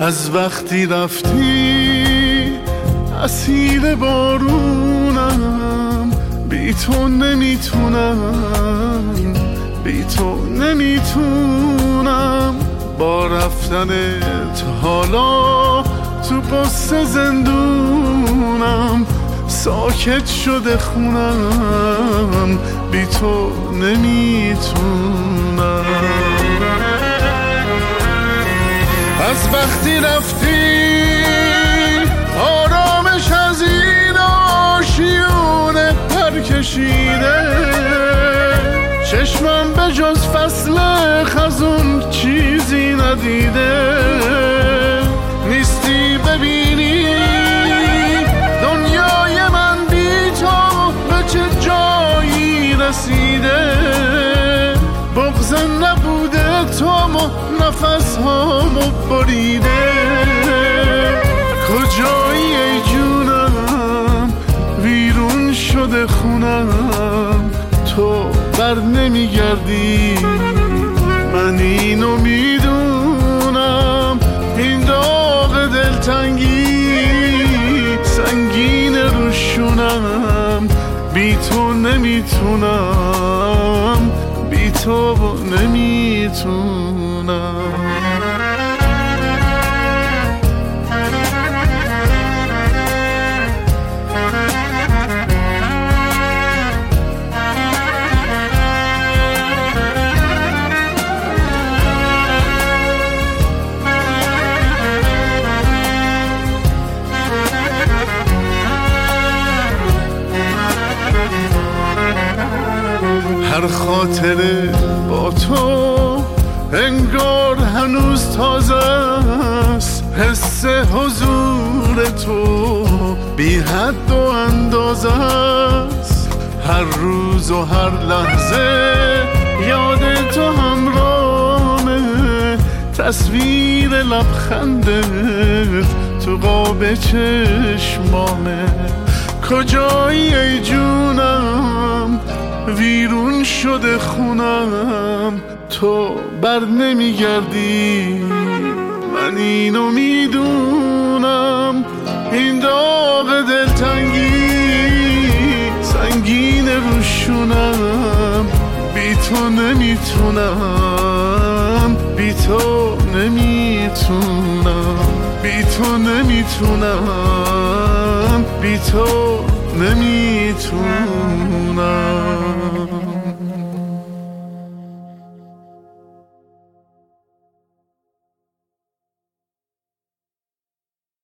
از وقتی رفتی اسیر بارونم، بی تو نمیتونم، بی تو نمیتونم. با رفتنت حالا تو قصه زندونم، ساکت شده خونم، بی تو نمیتونم. از وقتی رفتی آرامش از این آشیونه پر کشیده، چشمم به جز فصل خزون چیزی ندیده. نیستی ببینی دنیای من بی تو به چه جایی رسیده. بغض نبوده تو نفس هامو بریده. کجایی ای جونم ویرون شده خونم، تو بر نمیگردی من اینو میدونم. این داغ دلتنگی سنگین روشونم، بی تو نمیتونم، بی تو نمیتونم. هر خاطره با تو انگار هنوز تازه است، حس حضور تو بی حد و اندازه است. هر روز و هر لحظه یاد تو همراهمه، تصویر لبخندت تو قاب چشمامه. کجایی ای جونم ویرون شده خونم، تو بر نمیگردی من اینو میدونم. این داغ دلتنگی سنگین روشونم، بی تو نمیتونم، بی تو نمیتونم، بی تو نمیتونم، بی تو نمیتونم.